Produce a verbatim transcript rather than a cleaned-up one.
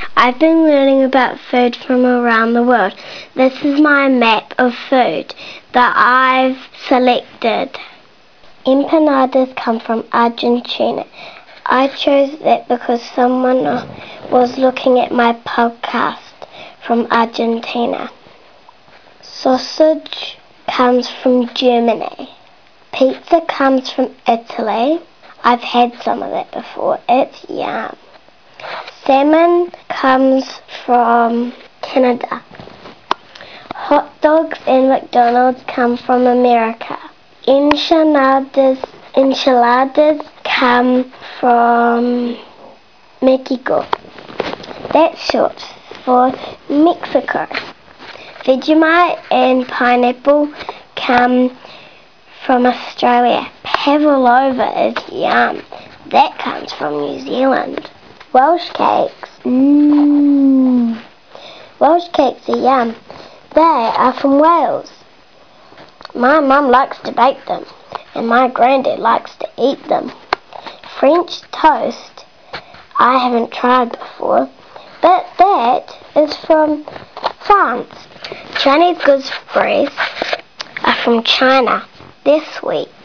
I've been learning about food from around the world. This is my map of food that I've selected. Empanadas come from Argentina. I chose that because someone was looking at my podcast from Argentina. Sausage comes from Germany. Pizza comes from Italy. I've had some of that before. It's yum. Salmon comes from Canada. Hot dogs and McDonald's come from America. Enchiladas, enchiladas come from Mexico. That's short for Mexico. Vegemite and pineapple come from Australia. Pavlova is yum. That comes from New Zealand. Welsh cakes. Mmm. Welsh cakes are yum. They are from Wales. My mum likes to bake them, and my granddad likes to eat them. French toast, I haven't tried before, but that is from France. Chinese gooseberries are from China. They're sweet.